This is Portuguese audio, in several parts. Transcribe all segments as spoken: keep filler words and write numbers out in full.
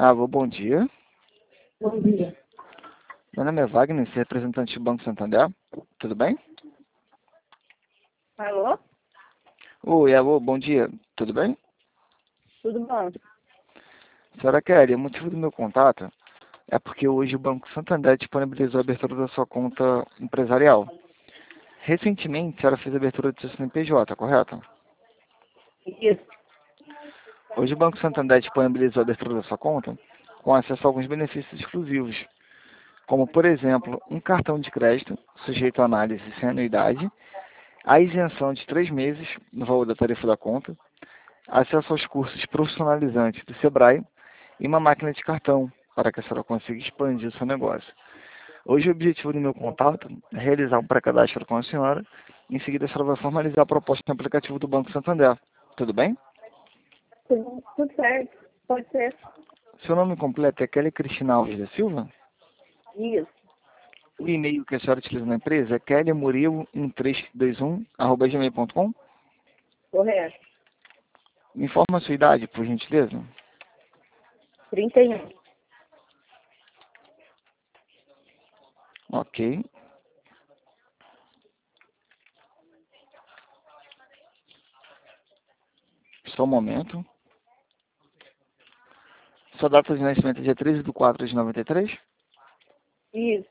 Alô, bom dia. Bom dia. Meu nome é Wagner, sou representante do Banco Santander. Tudo bem? Alô? Oi, alô, bom dia. Tudo bem? Tudo bom? Senhora Kelly, o motivo do meu contato é porque hoje o Banco Santander disponibilizou a abertura da sua conta empresarial. Recentemente, a senhora fez a abertura do seu C N P J, correto? Isso. Hoje o Banco Santander disponibilizou a abertura da sua conta com acesso a alguns benefícios exclusivos, como, por exemplo, um cartão de crédito sujeito a análise sem anuidade, a isenção de três meses no valor da tarifa da conta, acesso aos cursos profissionalizantes do Sebrae e uma máquina de cartão para que a senhora consiga expandir o seu negócio. Hoje o objetivo do meu contato é realizar um pré-cadastro com a senhora. Em seguida a senhora vai formalizar a proposta no aplicativo do Banco Santander. Tudo bem? Tudo, tudo certo. Pode ser. Seu nome completo é Kelly Cristina Alves da Silva? Isso. O e-mail que a senhora utiliza na empresa é kelly murilo um três dois um arroba gmail ponto com. Correto. Me informa a sua idade, por gentileza. trinta e um. Ok. Só um momento. Sua data de nascimento é dia treze de quatro de noventa e três? Isso.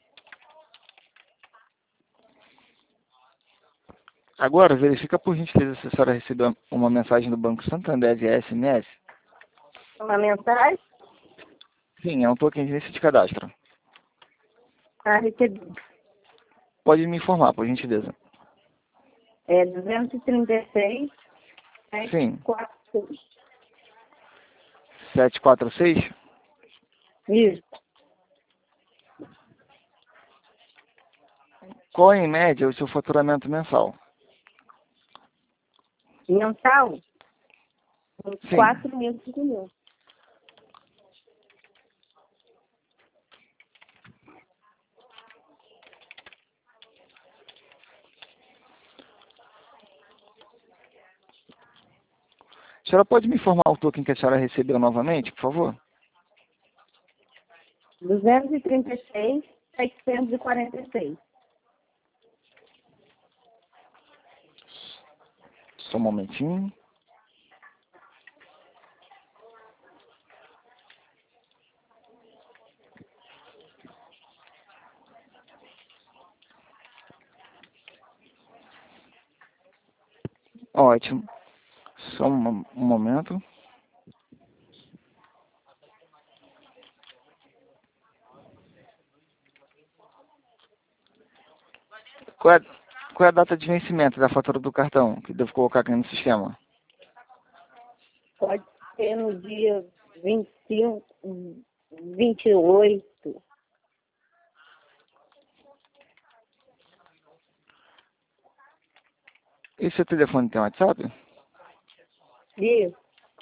Agora, verifica por gentileza se a senhora recebeu uma mensagem do Banco Santander de S M S. Uma mensagem? Sim, é um token de início de cadastro. Ah, recebi. Pode me informar, por gentileza. É duzentos e trinta e seis, Sim. sete quatro seis. sete quatro seis? Isso. Qual, em média, é o seu faturamento mensal? Mensal? Sim. quatro mil, cinco mil. A senhora pode me informar o token que a senhora recebeu novamente, por favor? duzentos e trinta e seis, setecentos e quarenta e seis. Só um momentinho. Ótimo. Só um, um momento. Qual é, qual é a data de vencimento da fatura do cartão que devo colocar aqui no sistema? Pode ser no dia vinte e cinco, vinte e oito. E seu telefone tem WhatsApp? Isso.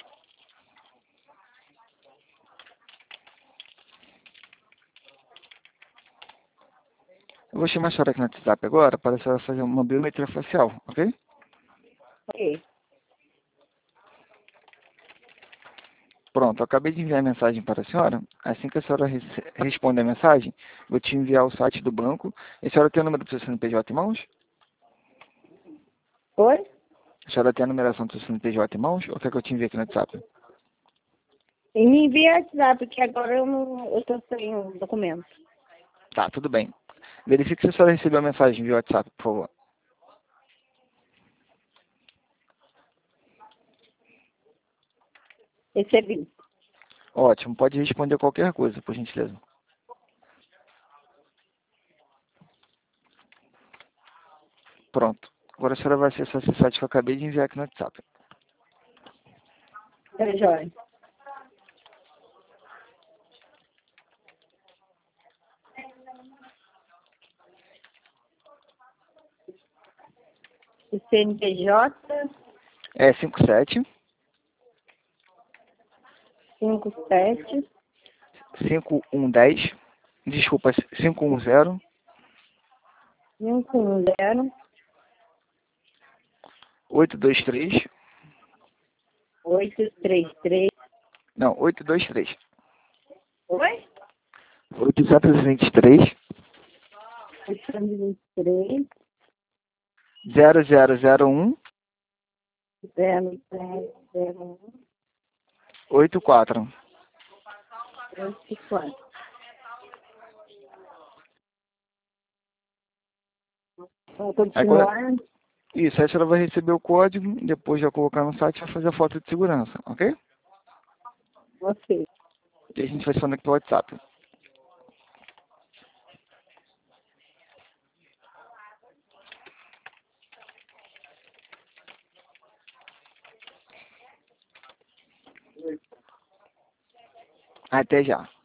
Eu vou chamar a senhora aqui no WhatsApp agora para a senhora fazer uma biometria facial, ok? Ok. Pronto, eu acabei de enviar a mensagem para a senhora. Assim que a senhora rece- responder a mensagem, vou te enviar o site do banco. E a senhora tem o número do seu C N P J em mãos? Oi? A senhora tem a numeração do seu C N P J em mãos? Ou quer que eu te envie aqui no WhatsApp? E me envia WhatsApp, porque agora eu não eu tô sem o documento. Tá, tudo bem. Verifique se a senhora recebeu a mensagem via WhatsApp, por favor. Recebi. Ótimo, pode responder qualquer coisa, por gentileza. Pronto. Agora a senhora vai acessar esse site que eu acabei de enviar aqui no WhatsApp. É, Jóia. O C N P J É cinco sete cinco sete cinco um um zero, desculpa, cinco um zero cinco um zero oito dois três, oito três três não, oito dois três. oitocentos e vinte e três, oitocentos e vinte e três, zero zero zero um, zero zero zero um, oito quatro. oito quatro. Vou continuar. Isso, aí você vai receber o código, depois de colocar no site, vai fazer a foto de segurança, ok? Ok. E a gente vai falando aqui pelo WhatsApp. Até já.